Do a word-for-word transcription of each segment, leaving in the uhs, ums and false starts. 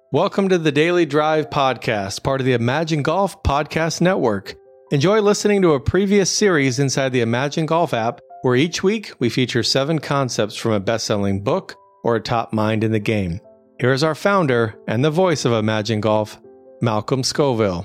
Welcome to the Daily Drive Podcast, part of the Imagine Golf Podcast Network. Enjoy listening to a previous series inside the Imagine Golf app, where each week we feature seven concepts from a best-selling book or a top mind in the game. Here is our founder and the voice of Imagine Golf, Malcolm Scoville.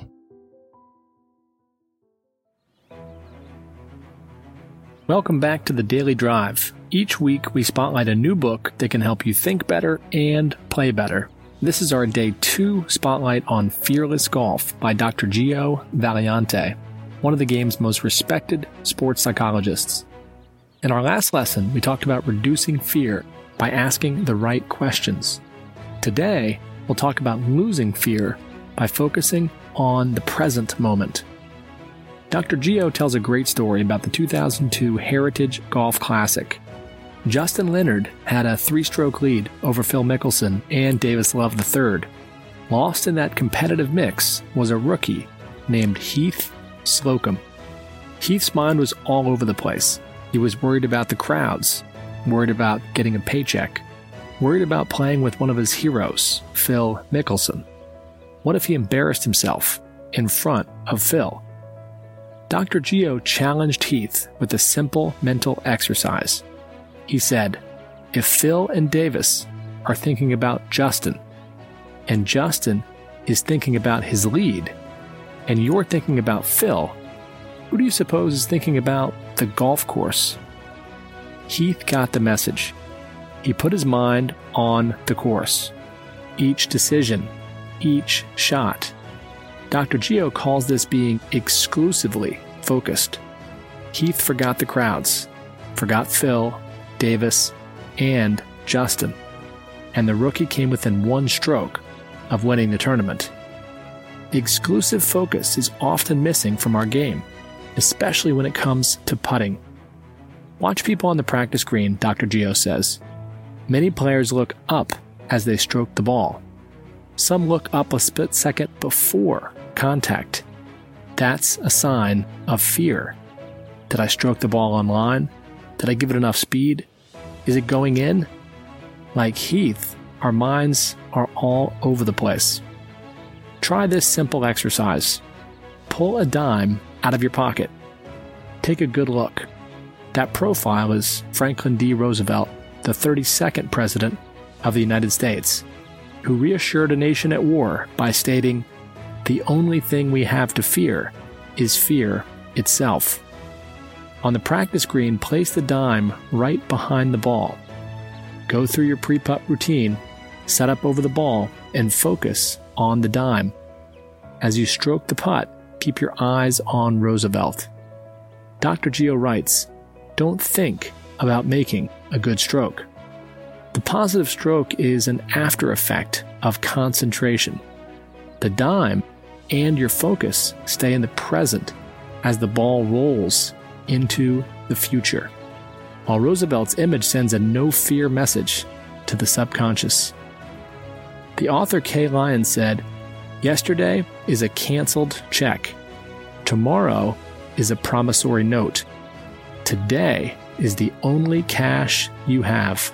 Welcome back to the Daily Drive. Each week we spotlight a new book that can help you think better and play better. This is our Day two spotlight on Fearless Golf by Doctor Gio Valiante, one of the game's most respected sports psychologists. In our last lesson, we talked about reducing fear by asking the right questions. Today, we'll talk about losing fear by focusing on the present moment. Doctor Gio tells a great story about the two thousand two Heritage Golf Classic. Justin Leonard had a three-stroke lead over Phil Mickelson and Davis Love the third. Lost in that competitive mix was a rookie named Heath Slocum. Heath's mind was all over the place. He was worried about the crowds, worried about getting a paycheck, worried about playing with one of his heroes, Phil Mickelson. What if he embarrassed himself in front of Phil? Doctor Gio challenged Heath with a simple mental exercise. He said, if Phil and Davis are thinking about Justin, and Justin is thinking about his lead, and you're thinking about Phil, who do you suppose is thinking about the golf course? Heath got the message. He put his mind on the course. Each decision, each shot. Doctor Gio calls this being exclusively focused. Heath forgot the crowds, forgot Phil, Davis, and Justin, and the rookie came within one stroke of winning the tournament. Exclusive focus is often missing from our game, especially when it comes to putting. Watch people on the practice green, Doctor Gio says. Many players look up as they stroke the ball. Some look up a split second before contact. That's a sign of fear. Did I stroke the ball on line? Did I give it enough speed? Is it going in? Like Heath, our minds are all over the place. Try this simple exercise. Pull a dime out of your pocket. Take a good look. That profile is Franklin D. Roosevelt, the thirty-second President of the United States, who reassured a nation at war by stating, "The only thing we have to fear is fear itself." On the practice green, place the dime right behind the ball. Go through your pre-putt routine, set up over the ball, and focus on the dime. As you stroke the putt, keep your eyes on Roosevelt. Doctor Gio writes, don't think about making a good stroke. The positive stroke is an after effect of concentration. The dime and your focus stay in the present as the ball rolls into the future, while Roosevelt's image sends a no-fear message to the subconscious. The author Kay Lyons said, yesterday is a canceled check. Tomorrow is a promissory note. Today is the only cash you have.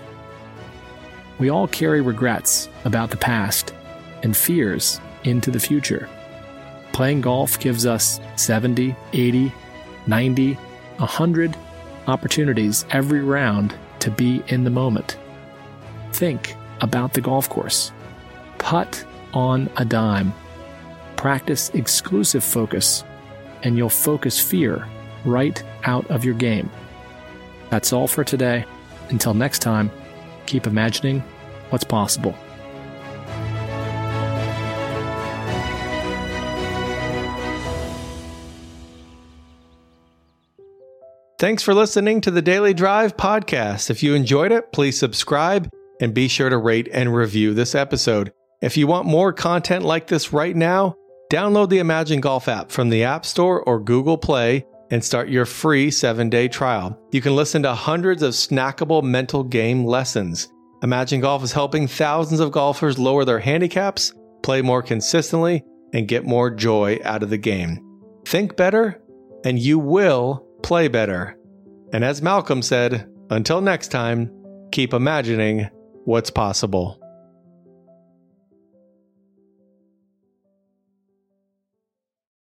We all carry regrets about the past and fears into the future. Playing golf gives us seventy, eighty, ninety, one hundred opportunities every round to be in the moment. Think about the golf course. Putt on a dime. Practice exclusive focus, and you'll focus fear right out of your game. That's all for today. Until next time, keep imagining what's possible. Thanks for listening to the Daily Drive Podcast. If you enjoyed it, please subscribe and be sure to rate and review this episode. If you want more content like this right now, download the Imagine Golf app from the App Store or Google Play and start your free seven-day trial. You can listen to hundreds of snackable mental game lessons. Imagine Golf is helping thousands of golfers lower their handicaps, play more consistently, and get more joy out of the game. Think better, and you will play better. And as Malcolm said, until next time, keep imagining what's possible.